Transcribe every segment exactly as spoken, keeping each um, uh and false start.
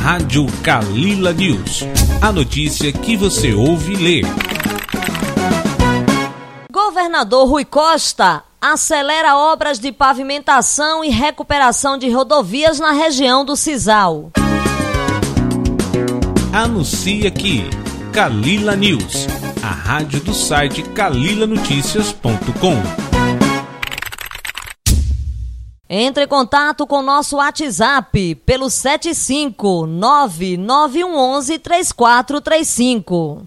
Rádio Calila News. A notícia que você ouve e lê. Governador Rui Costa acelera obras de pavimentação e recuperação de rodovias na região do Cisal. Anuncia aqui, Calila News, a rádio do site calila noticias ponto com. Entre em contato com nosso WhatsApp pelo sete cinco nove nove um um um três quatro três cinco.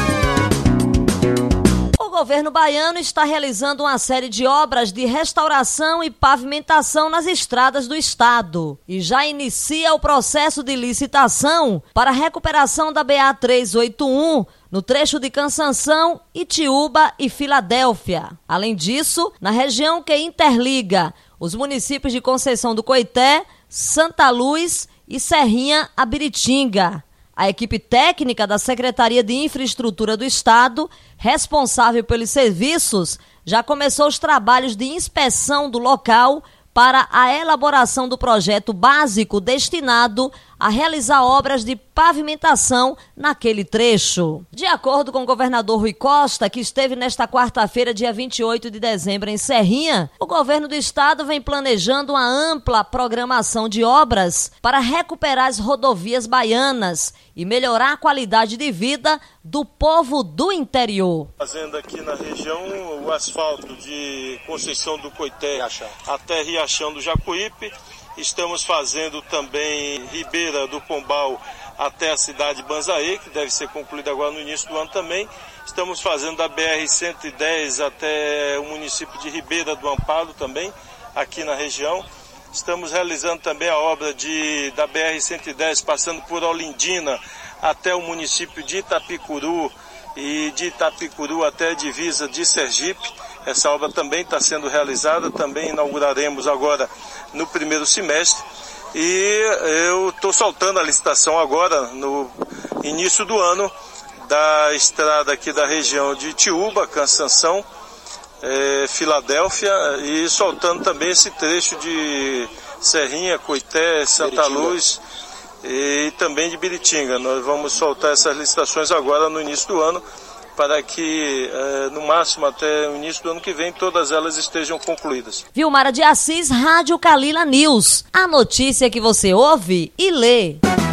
O governo baiano está realizando uma série de obras de restauração e pavimentação nas estradas do estado e já inicia o processo de licitação para a recuperação da B A trezentos e oitenta e um no trecho de Cansanção, Itiúba e Filadélfia. Além disso, na região que interliga os municípios de Conceição do Coité, Santa Luz e Serrinha Abiritinga. A equipe técnica da Secretaria de Infraestrutura do Estado, responsável pelos serviços, já começou os trabalhos de inspeção do local para a elaboração do projeto básico destinado a realizar obras de pavimentação naquele trecho. De acordo com o governador Rui Costa, que esteve nesta quarta-feira, dia vinte e oito de dezembro, em Serrinha, o governo do estado vem planejando uma ampla programação de obras para recuperar as rodovias baianas e melhorar a qualidade de vida do povo do interior. Fazendo aqui na região o asfalto de Conceição do Coité até Riachão do Jacuípe. Estamos fazendo também Ribeira do Pombal até a cidade de Banzaê, que deve ser concluída agora no início do ano também. Estamos fazendo da B R cento e dez até o município de Ribeira do Amparo também, aqui na região. Estamos realizando também a obra de, da B R cento e dez, passando por Olindina até o município de Itapicuru e de Itapicuru até a divisa de Sergipe. Essa obra também está sendo realizada, também inauguraremos agora no primeiro semestre. E eu estou soltando a licitação agora, no início do ano, da estrada aqui da região de Itiúba, Cansanção, é, Filadélfia, e soltando também esse trecho de Serrinha, Coité, Santa Luz e também de Biritinga. Nós vamos soltar essas licitações agora no início do ano, para que, eh, no máximo, até o início do ano que vem, todas elas estejam concluídas. Vilmara de Assis, Rádio Calila News. A notícia que você ouve e lê.